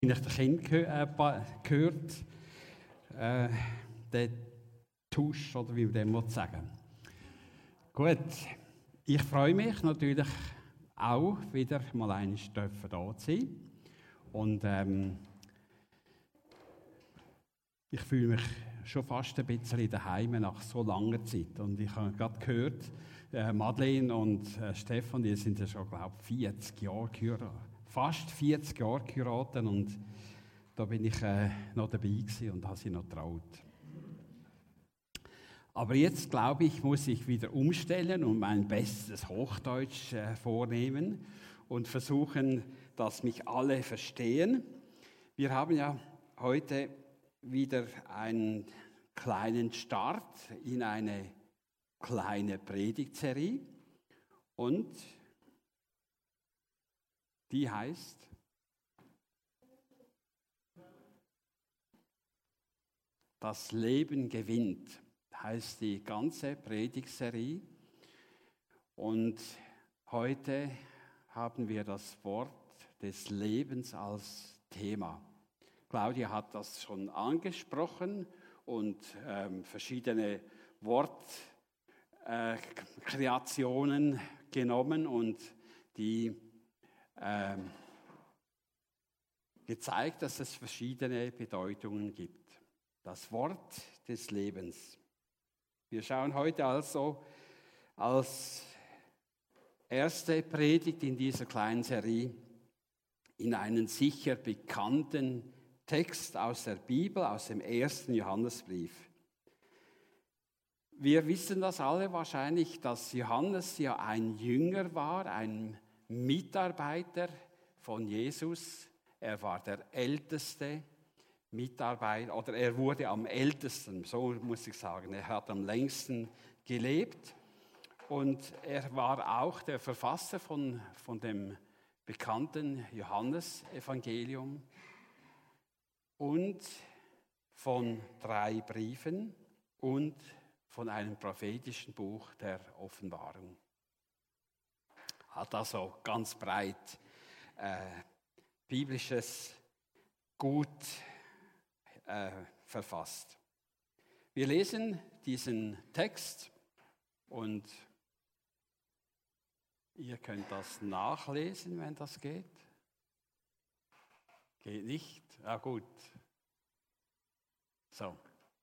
ich den Kind gehört, der Tusch, oder wie man dem sagen will. Gut, ich freue mich natürlich auch wieder mal einmal da zu sein. Und ich fühle mich schon fast ein bisschen daheim nach so langer Zeit. Und ich habe gerade gehört, Madeleine und Stefan, die sind ja schon, glaube ich, 40 Jahre geheiratet. Fast 40 Jahre geheiratet. Und da bin ich noch dabei gewesen und habe sie noch getraut. Aber jetzt, glaube ich, muss ich wieder umstellen und mein bestes Hochdeutsch vornehmen und versuchen, dass mich alle verstehen. Wir haben ja heute wieder einen kleinen Start in eine kleine Predigtserie und die heißt Das Leben gewinnt, heißt die ganze Predigtserie. Und heute haben wir das Wort des Lebens als Thema. Claudia hat das schon angesprochen und verschiedene Wortkreationen genommen und die gezeigt, dass es verschiedene Bedeutungen gibt. Das Wort des Lebens. Wir schauen heute also als erste Predigt in dieser kleinen Serie in einen sicher bekannten Text aus der Bibel, aus dem 1. Johannesbrief. Wir wissen das alle wahrscheinlich, dass Johannes ja ein Jünger war, ein Mitarbeiter von Jesus. Er war der älteste Mitarbeiter, oder er wurde am ältesten, so muss ich sagen. Er hat am längsten gelebt und er war auch der Verfasser von dem bekannten Johannesevangelium und von 3 Briefen und von einem prophetischen Buch der Offenbarung. Hat also ganz breit biblisches Gut verfasst. Wir lesen diesen Text und ihr könnt das nachlesen, wenn das geht. Geht nicht? Ah, gut. So.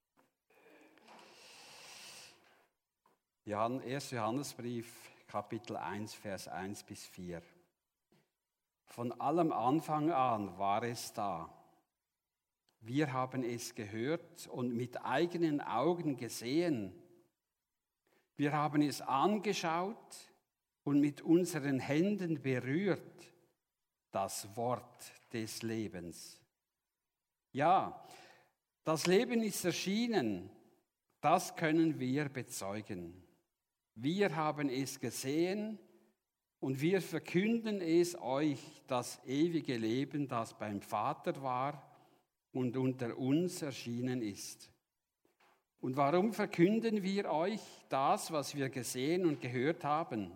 1. Johannesbrief, Kapitel 1, Vers 1 bis 4. Von allem Anfang an war es da. Wir haben es gehört und mit eigenen Augen gesehen. Wir haben es angeschaut und mit unseren Händen berührt, das Wort des Lebens. Ja, das Leben ist erschienen, das können wir bezeugen. Wir haben es gesehen und wir verkünden es euch, das ewige Leben, das beim Vater war und unter uns erschienen ist. Und warum verkünden wir euch das, was wir gesehen und gehört haben?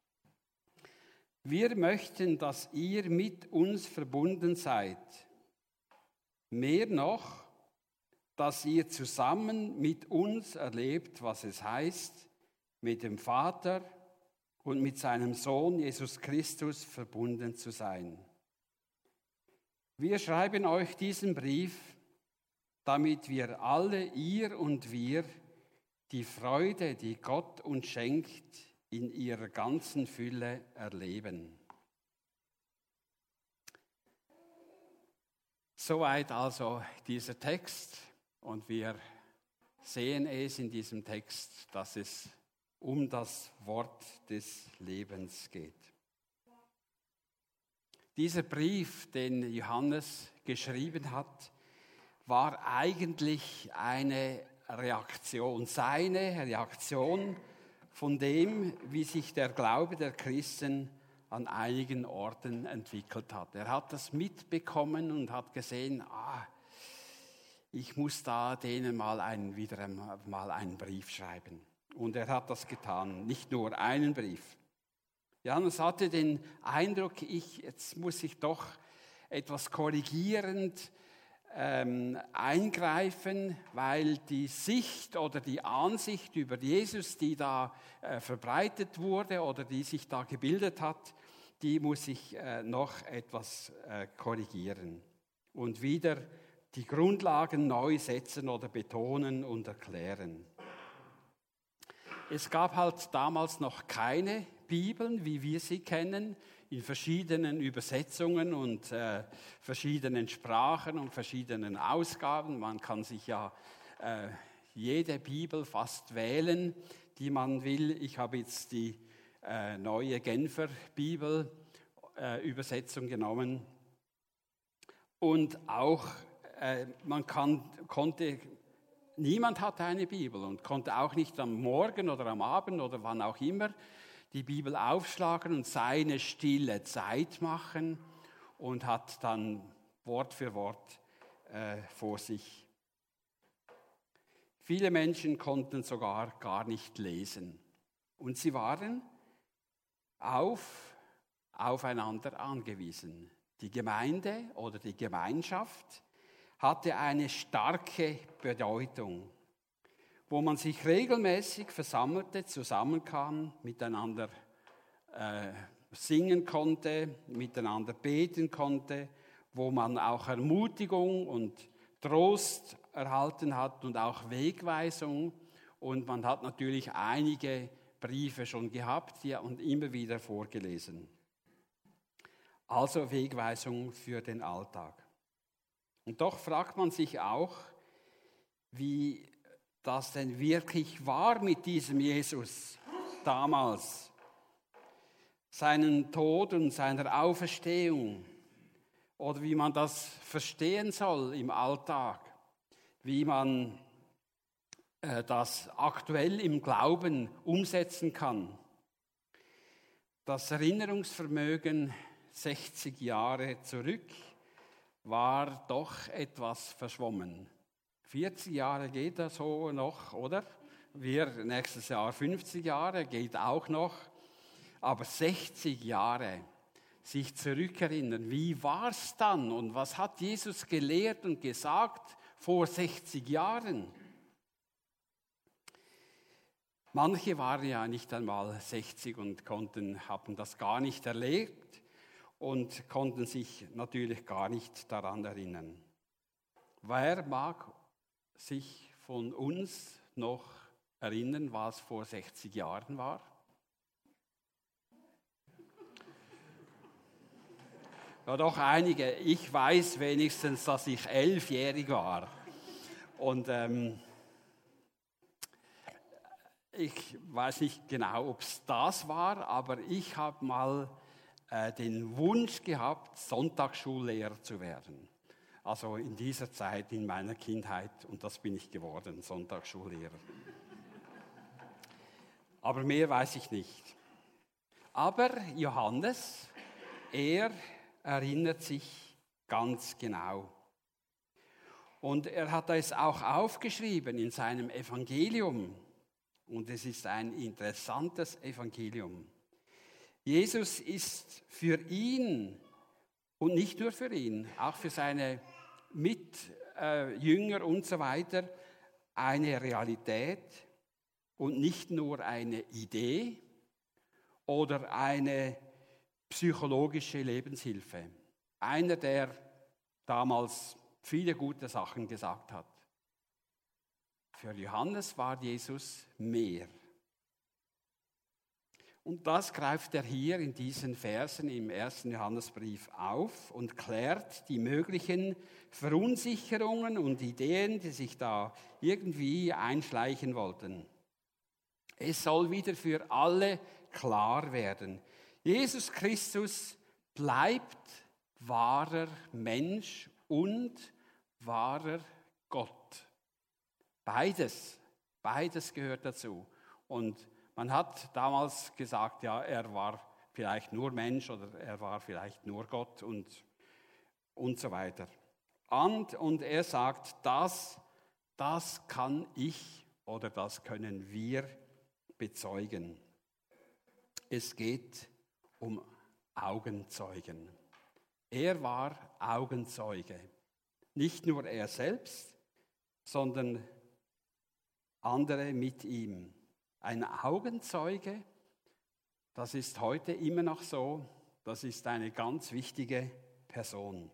Wir möchten, dass ihr mit uns verbunden seid. Mehr noch, dass ihr zusammen mit uns erlebt, was es heißt, mit dem Vater und mit seinem Sohn Jesus Christus verbunden zu sein. Wir schreiben euch diesen Brief, damit wir alle, ihr und wir, die Freude, die Gott uns schenkt, in ihrer ganzen Fülle erleben. Soweit also dieser Text und wir sehen es in diesem Text, dass es um das Wort des Lebens geht. Dieser Brief, den Johannes geschrieben hat, war eigentlich eine Reaktion, seine Reaktion von dem, wie sich der Glaube der Christen an einigen Orten entwickelt hat. Er hat das mitbekommen und hat gesehen, ich muss da denen wieder mal einen Brief schreiben. Und er hat das getan, nicht nur einen Brief. Johannes hatte den Eindruck, jetzt muss ich doch etwas korrigierend eingreifen, weil die Sicht oder die Ansicht über Jesus, die da verbreitet wurde oder die sich da gebildet hat, die muss ich noch etwas korrigieren und wieder die Grundlagen neu setzen oder betonen und erklären. Es gab halt damals noch keine Bibeln, wie wir sie kennen, in verschiedenen Übersetzungen und verschiedenen Sprachen und verschiedenen Ausgaben. Man kann sich ja jede Bibel fast wählen, die man will. Ich habe jetzt die neue Genfer Bibel Übersetzung genommen. Und auch niemand hatte eine Bibel und konnte auch nicht am Morgen oder am Abend oder wann auch immer die Bibel aufschlagen und seine stille Zeit machen und hat dann Wort für Wort vor sich. Viele Menschen konnten sogar gar nicht lesen und sie waren aufeinander angewiesen. Die Gemeinde oder die Gemeinschaft hatte eine starke Bedeutung, wo man sich regelmäßig versammelte, zusammenkam, miteinander singen konnte, miteinander beten konnte, wo man auch Ermutigung und Trost erhalten hat und auch Wegweisung. Und man hat natürlich einige Briefe schon gehabt und immer wieder vorgelesen. Also Wegweisung für den Alltag. Und doch fragt man sich auch, wie das denn wirklich war mit diesem Jesus damals. Seinen Tod und seiner Auferstehung. Oder wie man das verstehen soll im Alltag. Wie man das aktuell im Glauben umsetzen kann. Das Erinnerungsvermögen 60 Jahre zurück war doch etwas verschwommen. 40 Jahre geht das so noch, oder? Wir nächstes Jahr 50 Jahre, geht auch noch. Aber 60 Jahre, sich zurückerinnern, wie war es dann und was hat Jesus gelehrt und gesagt vor 60 Jahren? Manche waren ja nicht einmal 60 und haben das gar nicht erlebt und konnten sich natürlich gar nicht daran erinnern. Wer mag sich von uns noch erinnern, was vor 60 Jahren war? Ja, doch einige. Ich weiß wenigstens, dass ich 11-jährig war. Und ich weiß nicht genau, ob es das war, aber ich habe mal den Wunsch gehabt, Sonntagsschullehrer zu werden. Also in dieser Zeit, in meiner Kindheit, und das bin ich geworden, Sonntagsschullehrer. Aber mehr weiß ich nicht. Aber Johannes, er erinnert sich ganz genau. Und er hat es auch aufgeschrieben in seinem Evangelium. Und es ist ein interessantes Evangelium. Jesus ist für ihn und nicht nur für ihn, auch für seine Mitjünger und so weiter, eine Realität und nicht nur eine Idee oder eine psychologische Lebenshilfe. Einer, der damals viele gute Sachen gesagt hat. Für Johannes war Jesus mehr. Und das greift er hier in diesen Versen im 1. Johannesbrief auf und klärt die möglichen Verunsicherungen und Ideen, die sich da irgendwie einschleichen wollten. Es soll wieder für alle klar werden. Jesus Christus bleibt wahrer Mensch und wahrer Gott. Beides gehört dazu. Und man hat damals gesagt, ja, er war vielleicht nur Mensch oder er war vielleicht nur Gott und so weiter. Und er sagt, das kann ich oder das können wir bezeugen. Es geht um Augenzeugen. Er war Augenzeuge. Nicht nur er selbst, sondern andere mit ihm. Ein Augenzeuge, das ist heute immer noch so, das ist eine ganz wichtige Person,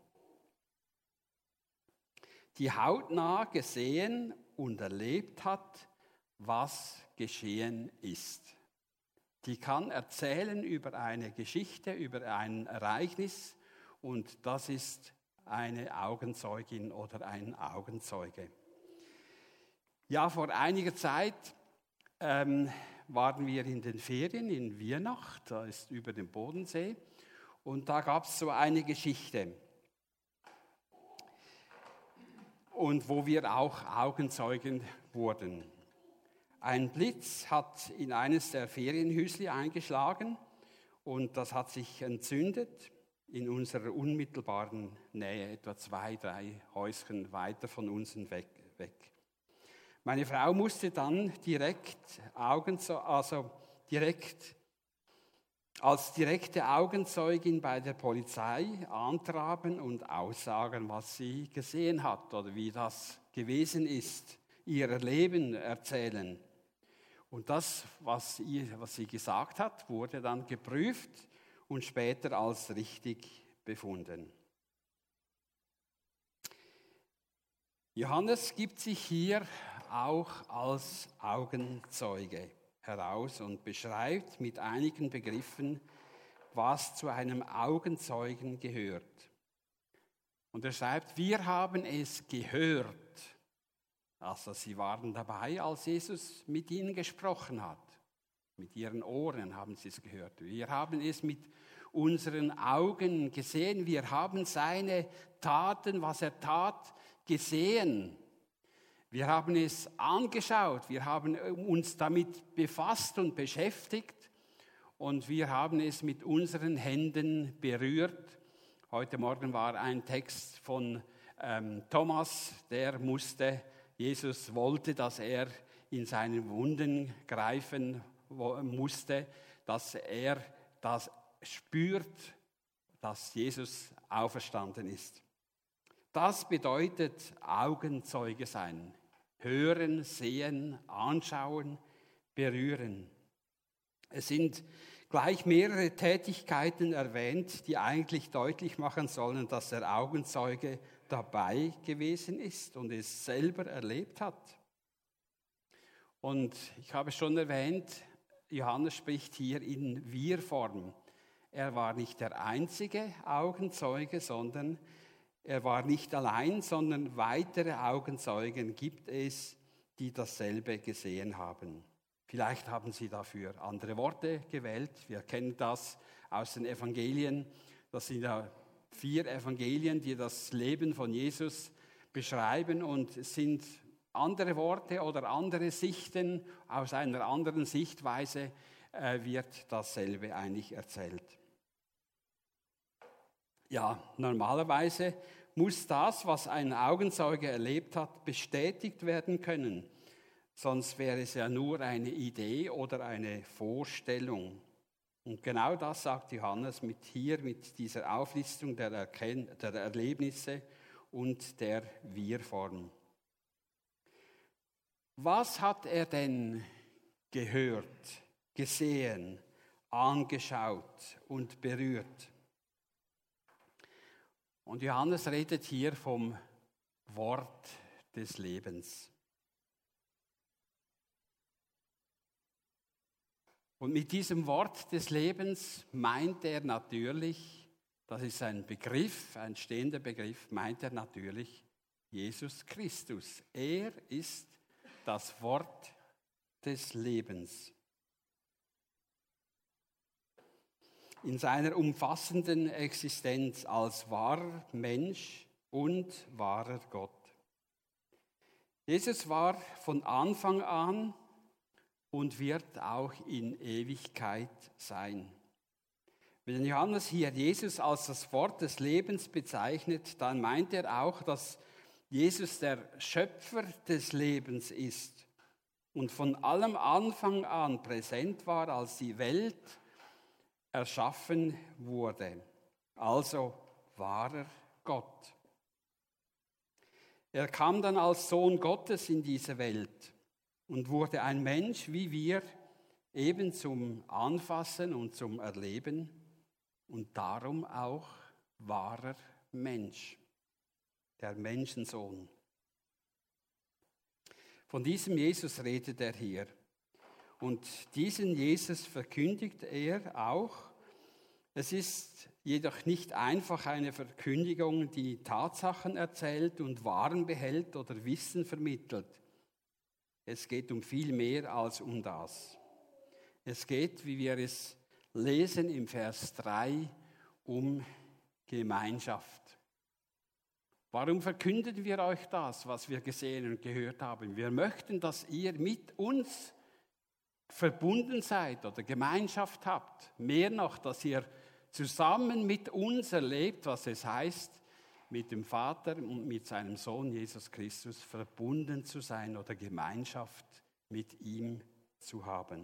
die hautnah gesehen und erlebt hat, was geschehen ist. Die kann erzählen über eine Geschichte, über ein Ereignis und das ist eine Augenzeugin oder ein Augenzeuge. Ja, vor einiger Zeit waren wir in den Ferien in Wiernach, da ist über dem Bodensee, und da gab es so eine Geschichte. Und wo wir auch Augenzeugen wurden. Ein Blitz hat in eines der Ferienhäusli eingeschlagen und das hat sich entzündet in unserer unmittelbaren Nähe, etwa 2, 3 Häuschen weiter von uns weg. Meine Frau musste dann als direkte Augenzeugin bei der Polizei antraben und aussagen, was sie gesehen hat oder wie das gewesen ist, ihr Leben erzählen. Und das, was sie gesagt hat, wurde dann geprüft und später als richtig befunden. Johannes gibt sich hier auch als Augenzeuge heraus und beschreibt mit einigen Begriffen, was zu einem Augenzeugen gehört. Und er schreibt, wir haben es gehört. Also sie waren dabei, als Jesus mit ihnen gesprochen hat. Mit ihren Ohren haben sie es gehört. Wir haben es mit unseren Augen gesehen. Wir haben seine Taten, was er tat, gesehen. Wir haben es angeschaut, wir haben uns damit befasst und beschäftigt und wir haben es mit unseren Händen berührt. Heute Morgen war ein Text von Thomas, Jesus wollte, dass er in seine Wunden greifen musste, dass er das spürt, dass Jesus auferstanden ist. Das bedeutet Augenzeuge sein. Hören, sehen, anschauen, berühren. Es sind gleich mehrere Tätigkeiten erwähnt, die eigentlich deutlich machen sollen, dass der Augenzeuge dabei gewesen ist und es selber erlebt hat. Und ich habe schon erwähnt, Johannes spricht hier in Wir-Form. Er war nicht der einzige Augenzeuge, sondern er war nicht allein, sondern weitere Augenzeugen gibt es, die dasselbe gesehen haben. Vielleicht haben sie dafür andere Worte gewählt. Wir kennen das aus den Evangelien. Das sind ja 4 Evangelien, die das Leben von Jesus beschreiben und es sind andere Worte oder andere Sichten. Aus einer anderen Sichtweise wird dasselbe eigentlich erzählt. Ja, normalerweise muss das, was ein Augenzeuge erlebt hat, bestätigt werden können. Sonst wäre es ja nur eine Idee oder eine Vorstellung. Und genau das sagt Johannes mit dieser Auflistung der Erlebnisse und der Wir-Form. Was hat er denn gehört, gesehen, angeschaut und berührt? Und Johannes redet hier vom Wort des Lebens. Und mit diesem Wort des Lebens meint er natürlich, das ist ein Begriff, ein stehender Begriff, meint er natürlich Jesus Christus. Er ist das Wort des Lebens. In seiner umfassenden Existenz als wahrer Mensch und wahrer Gott. Jesus war von Anfang an und wird auch in Ewigkeit sein. Wenn Johannes hier Jesus als das Wort des Lebens bezeichnet, dann meint er auch, dass Jesus der Schöpfer des Lebens ist und von allem Anfang an präsent war, als die Welt erschaffen wurde. Also wahrer Gott. Er kam dann als Sohn Gottes in diese Welt und wurde ein Mensch wie wir, eben zum Anfassen und zum Erleben und darum auch wahrer Mensch, der Menschensohn. Von diesem Jesus redet er hier. Und diesen Jesus verkündigt er auch. Es ist jedoch nicht einfach eine Verkündigung, die Tatsachen erzählt und Wahren behält oder Wissen vermittelt. Es geht um viel mehr als um das. Es geht, wie wir es lesen im Vers 3, um Gemeinschaft. Warum verkünden wir euch das, was wir gesehen und gehört haben? Wir möchten, dass ihr mit uns verbunden seid oder Gemeinschaft habt. Mehr noch, dass ihr zusammen mit uns erlebt, was es heißt, mit dem Vater und mit seinem Sohn Jesus Christus verbunden zu sein oder Gemeinschaft mit ihm zu haben.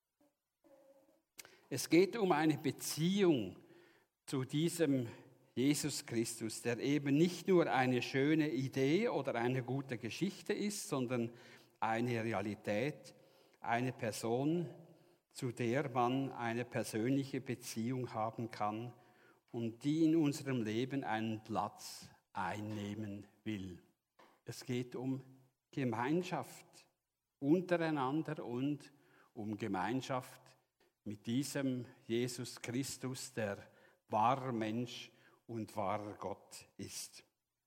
Es geht um eine Beziehung zu diesem Jesus Christus, der eben nicht nur eine schöne Idee oder eine gute Geschichte ist, sondern eine Realität, eine Person, zu der man eine persönliche Beziehung haben kann und die in unserem Leben einen Platz einnehmen will. Es geht um Gemeinschaft untereinander und um Gemeinschaft mit diesem Jesus Christus, der wahrer Mensch und wahrer Gott ist.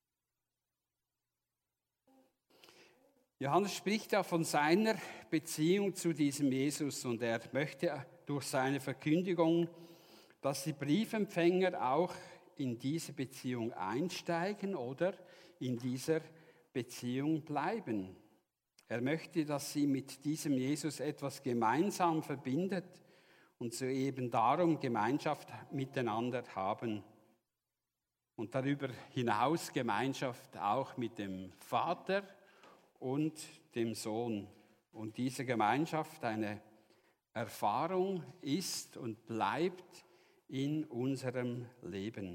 Johannes spricht ja von seiner Beziehung zu diesem Jesus und er möchte durch seine Verkündigung, dass die Briefempfänger auch in diese Beziehung einsteigen oder in dieser Beziehung bleiben. Er möchte, dass sie mit diesem Jesus etwas gemeinsam verbindet und so eben darum Gemeinschaft miteinander haben. Und darüber hinaus Gemeinschaft auch mit dem Vater und dem Sohn. Und diese Gemeinschaft eine Erfahrung ist und bleibt in unserem Leben.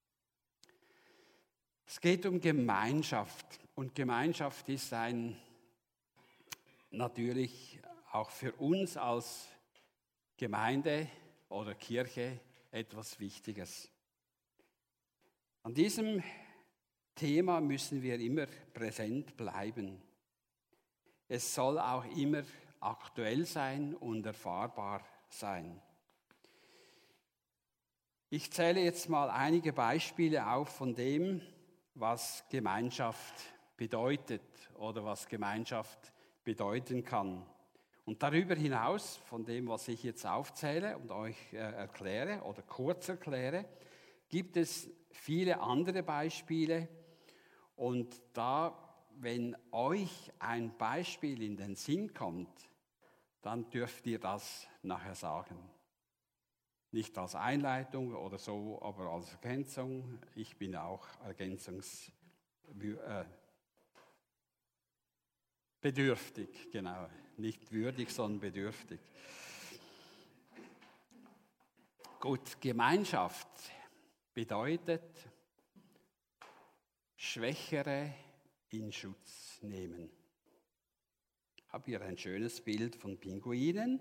Es geht um Gemeinschaft. Und Gemeinschaft ist natürlich auch für uns als Gemeinde oder Kirche etwas Wichtiges. An diesem Thema müssen wir immer präsent bleiben. Es soll auch immer aktuell sein und erfahrbar sein. Ich zähle jetzt mal einige Beispiele auf von dem, was Gemeinschaft bedeutet oder was Gemeinschaft bedeuten kann. Und darüber hinaus, von dem, was ich jetzt aufzähle und euch erkläre oder kurz erkläre, gibt es viele andere Beispiele. Und da, wenn euch ein Beispiel in den Sinn kommt, dann dürft ihr das nachher sagen. Nicht als Einleitung oder so, aber als Ergänzung. Ich bin auch bedürftig, genau. Nicht würdig, sondern bedürftig. Gut, Gemeinschaft bedeutet, Schwächere in Schutz nehmen. Ich habe hier ein schönes Bild von Pinguinen.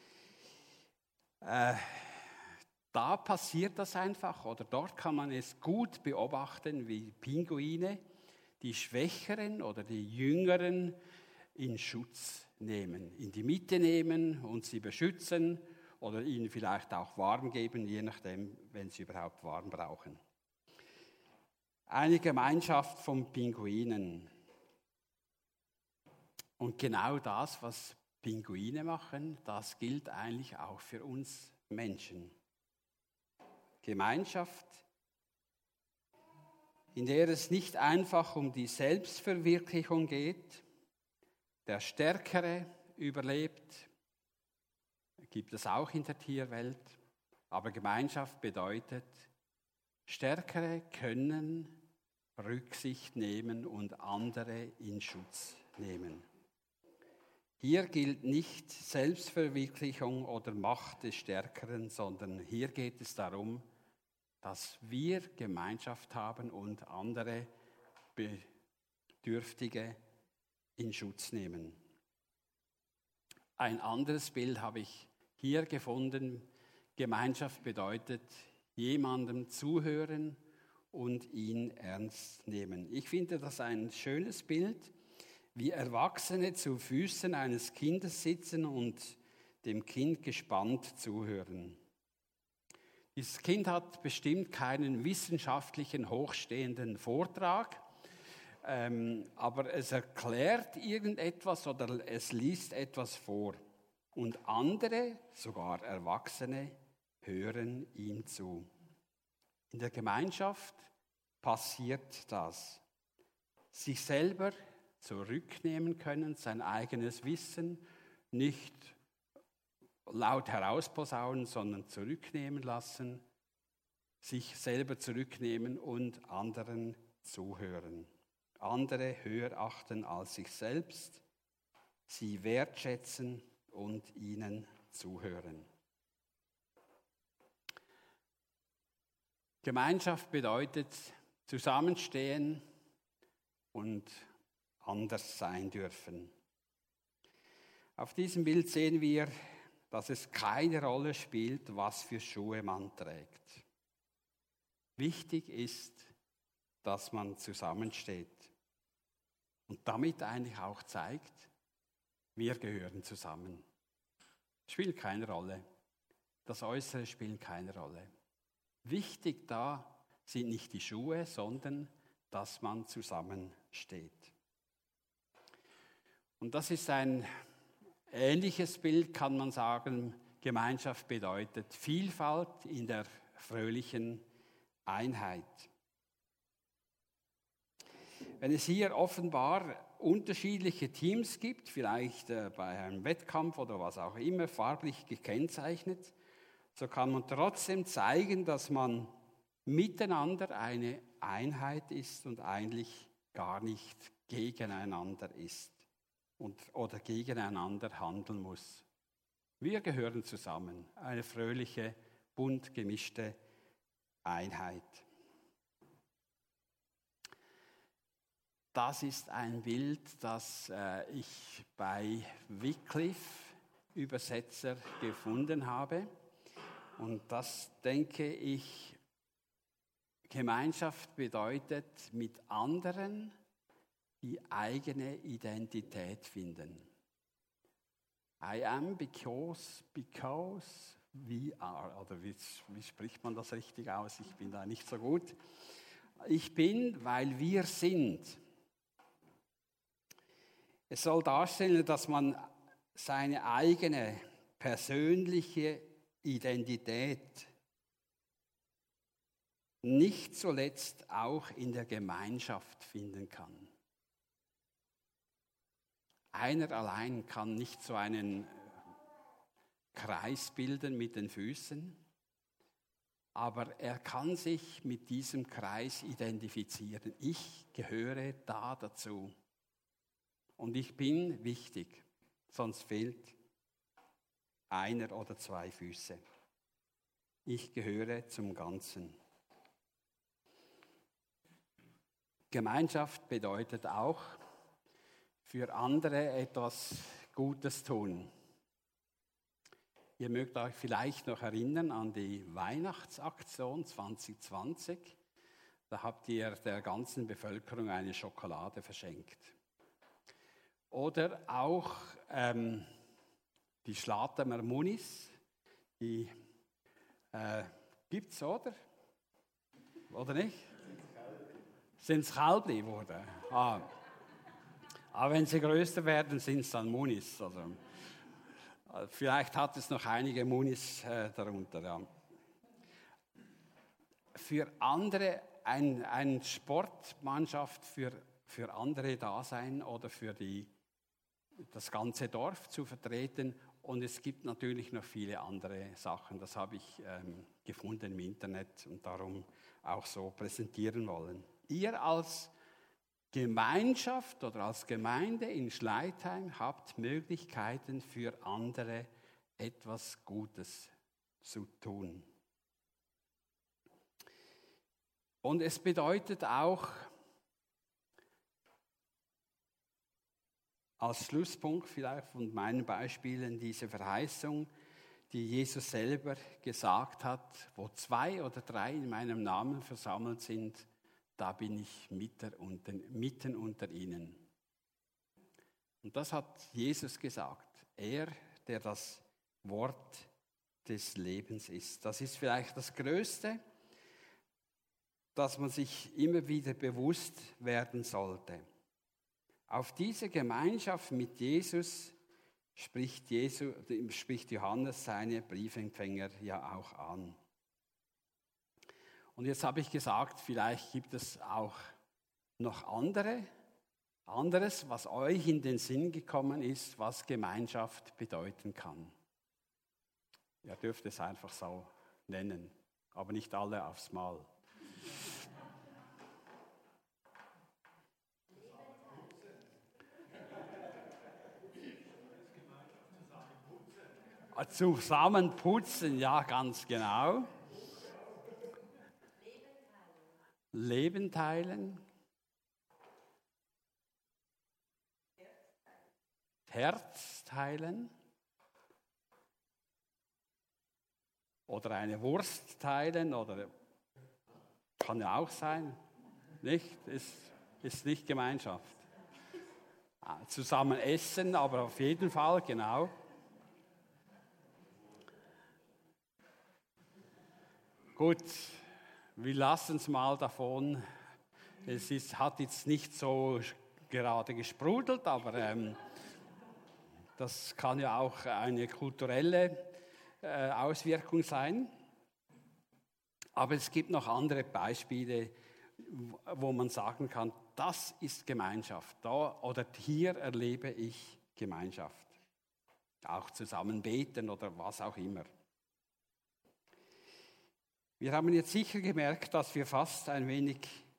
Da passiert das einfach, oder dort kann man es gut beobachten, wie Pinguine die Schwächeren oder die Jüngeren in Schutz nehmen, in die Mitte nehmen und sie beschützen oder ihnen vielleicht auch warm geben, je nachdem, wenn sie überhaupt warm brauchen. Eine Gemeinschaft von Pinguinen. Und genau das, was Pinguine machen, das gilt eigentlich auch für uns Menschen. Gemeinschaft, in der es nicht einfach um die Selbstverwirklichung geht. Der Stärkere überlebt, gibt es auch in der Tierwelt. Aber Gemeinschaft bedeutet, Stärkere können Rücksicht nehmen und andere in Schutz nehmen. Hier gilt nicht Selbstverwirklichung oder Macht des Stärkeren, sondern hier geht es darum, dass wir Gemeinschaft haben und andere Bedürftige in Schutz nehmen. Ein anderes Bild habe ich hier gefunden. Gemeinschaft bedeutet, jemandem zuhören und ihn ernst nehmen. Ich finde das ein schönes Bild, wie Erwachsene zu Füßen eines Kindes sitzen und dem Kind gespannt zuhören. Dieses Kind hat bestimmt keinen wissenschaftlichen, hochstehenden Vortrag, aber es erklärt irgendetwas oder es liest etwas vor. Und andere, sogar Erwachsene, hören ihm zu. In der Gemeinschaft passiert das. Sich selber zurücknehmen können, sein eigenes Wissen nicht laut herausposaunen, sondern zurücknehmen lassen, sich selber zurücknehmen und anderen zuhören. Andere höher achten als sich selbst, sie wertschätzen und ihnen zuhören. Gemeinschaft bedeutet zusammenstehen und anders sein dürfen. Auf diesem Bild sehen wir, dass es keine Rolle spielt, was für Schuhe man trägt. Wichtig ist, dass man zusammensteht und damit eigentlich auch zeigt, wir gehören zusammen. Spielt keine Rolle. Das Äußere spielt keine Rolle. Wichtig da sind nicht die Schuhe, sondern dass man zusammensteht. Und das ist ein ähnliches Bild, kann man sagen. Gemeinschaft bedeutet Vielfalt in der fröhlichen Einheit. Wenn es hier offenbar unterschiedliche Teams gibt, vielleicht bei einem Wettkampf oder was auch immer, farblich gekennzeichnet, so kann man trotzdem zeigen, dass man miteinander eine Einheit ist und eigentlich gar nicht gegeneinander ist oder gegeneinander handeln muss. Wir gehören zusammen, eine fröhliche, bunt gemischte Einheit. Das ist ein Bild, das ich bei Wycliffe, Übersetzer, gefunden habe. Und das, denke ich, Gemeinschaft bedeutet, mit anderen die eigene Identität finden. I am because we are. Oder wie spricht man das richtig aus? Ich bin da nicht so gut. Ich bin, weil wir sind. Es soll darstellen, dass man seine eigene persönliche Identität nicht zuletzt auch in der Gemeinschaft finden kann. Einer allein kann nicht so einen Kreis bilden mit den Füßen, aber er kann sich mit diesem Kreis identifizieren. Ich gehöre da dazu und ich bin wichtig, sonst fehlt einer oder zwei Füße. Ich gehöre zum Ganzen. Gemeinschaft bedeutet auch, für andere etwas Gutes tun. Ihr mögt euch vielleicht noch erinnern an die Weihnachtsaktion 2020. Da habt ihr der ganzen Bevölkerung eine Schokolade verschenkt. Oder auch die Schlatemer Munis, die gibt es, oder? Oder nicht? Sind es Kälbli geworden? Aber wenn sie größer werden, sind es dann Munis. Also, vielleicht hat es noch einige Munis darunter. Ja. Für andere, eine Sportmannschaft für andere da sein oder für das ganze Dorf zu vertreten. Und es gibt natürlich noch viele andere Sachen. Das habe ich gefunden im Internet und darum auch so präsentieren wollen. Ihr als Gemeinschaft oder als Gemeinde in Schleitheim habt Möglichkeiten für andere etwas Gutes zu tun. Und es bedeutet auch, als Schlusspunkt vielleicht von meinen Beispielen, diese Verheißung, die Jesus selber gesagt hat, wo 2 oder 3 in meinem Namen versammelt sind, da bin ich mitten unter ihnen. Und das hat Jesus gesagt. Er, der das Wort des Lebens ist. Das ist vielleicht das Größte, dass man sich immer wieder bewusst werden sollte. Auf diese Gemeinschaft mit Jesus spricht Johannes seine Briefempfänger ja auch an. Und jetzt habe ich gesagt, vielleicht gibt es auch noch anderes, was euch in den Sinn gekommen ist, was Gemeinschaft bedeuten kann. Ihr dürft es einfach so nennen, aber nicht alle aufs Mal. Zusammen putzen, ja, ganz genau. Leben teilen. Herz teilen. Oder eine Wurst teilen, oder kann ja auch sein. Nicht? Ist nicht Gemeinschaft. Zusammen essen, aber auf jeden Fall, genau. Gut, wir lassen es mal davon. Hat jetzt nicht so gerade gesprudelt, aber das kann ja auch eine kulturelle Auswirkung sein. Aber es gibt noch andere Beispiele, wo man sagen kann, das ist Gemeinschaft. Da oder hier erlebe ich Gemeinschaft. Auch zusammen beten oder was auch immer. Wir haben jetzt sicher gemerkt, dass wir fast ein wenig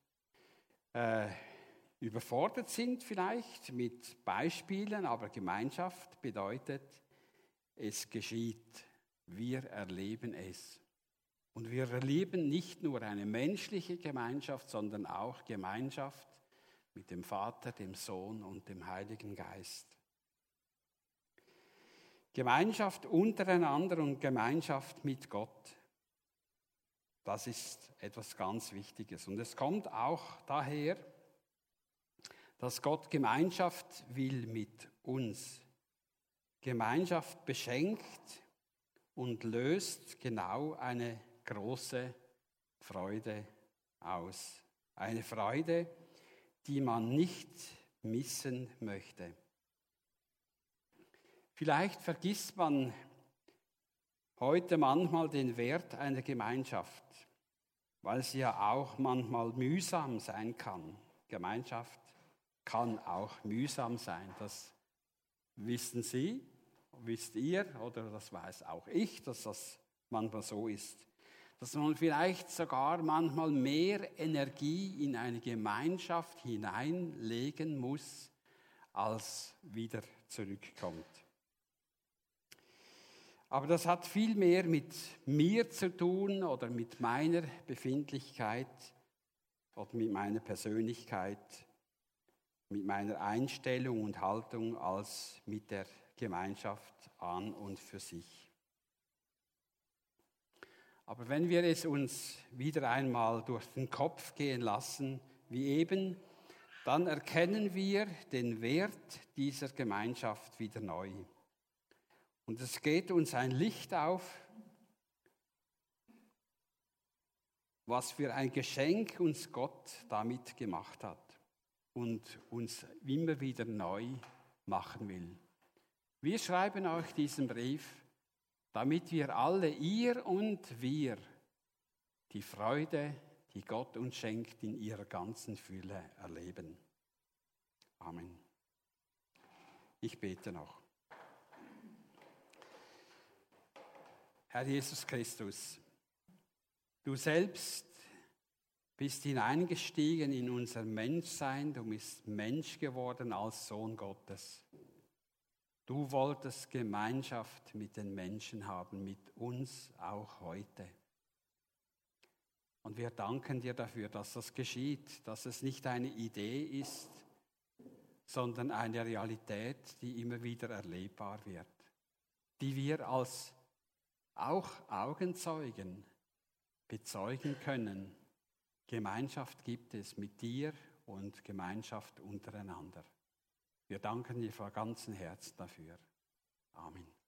überfordert sind vielleicht mit Beispielen, aber Gemeinschaft bedeutet, es geschieht, wir erleben es. Und wir erleben nicht nur eine menschliche Gemeinschaft, sondern auch Gemeinschaft mit dem Vater, dem Sohn und dem Heiligen Geist. Gemeinschaft untereinander und Gemeinschaft mit Gott. Das ist etwas ganz Wichtiges. Und es kommt auch daher, dass Gott Gemeinschaft will mit uns. Gemeinschaft beschenkt und löst genau eine große Freude aus. Eine Freude, die man nicht missen möchte. Vielleicht vergisst man heute manchmal den Wert einer Gemeinschaft, weil sie ja auch manchmal mühsam sein kann. Gemeinschaft kann auch mühsam sein. Das wissen Sie, wisst ihr oder das weiß auch ich, dass das manchmal so ist. Dass man vielleicht sogar manchmal mehr Energie in eine Gemeinschaft hineinlegen muss, als wieder zurückkommt. Aber das hat viel mehr mit mir zu tun oder mit meiner Befindlichkeit oder mit meiner Persönlichkeit, mit meiner Einstellung und Haltung als mit der Gemeinschaft an und für sich. Aber wenn wir es uns wieder einmal durch den Kopf gehen lassen, wie eben, dann erkennen wir den Wert dieser Gemeinschaft wieder neu. Und es geht uns ein Licht auf, was für ein Geschenk uns Gott damit gemacht hat und uns immer wieder neu machen will. Wir schreiben euch diesen Brief, damit wir alle, ihr und wir, die Freude, die Gott uns schenkt, in ihrer ganzen Fülle erleben. Amen. Ich bete noch. Herr Jesus Christus, du selbst bist hineingestiegen in unser Menschsein, du bist Mensch geworden als Sohn Gottes. Du wolltest Gemeinschaft mit den Menschen haben, mit uns auch heute. Und wir danken dir dafür, dass das geschieht, dass es nicht eine Idee ist, sondern eine Realität, die immer wieder erlebbar wird, die wir als auch Augenzeugen bezeugen können. Gemeinschaft gibt es mit dir und Gemeinschaft untereinander. Wir danken dir von ganzem Herzen dafür. Amen.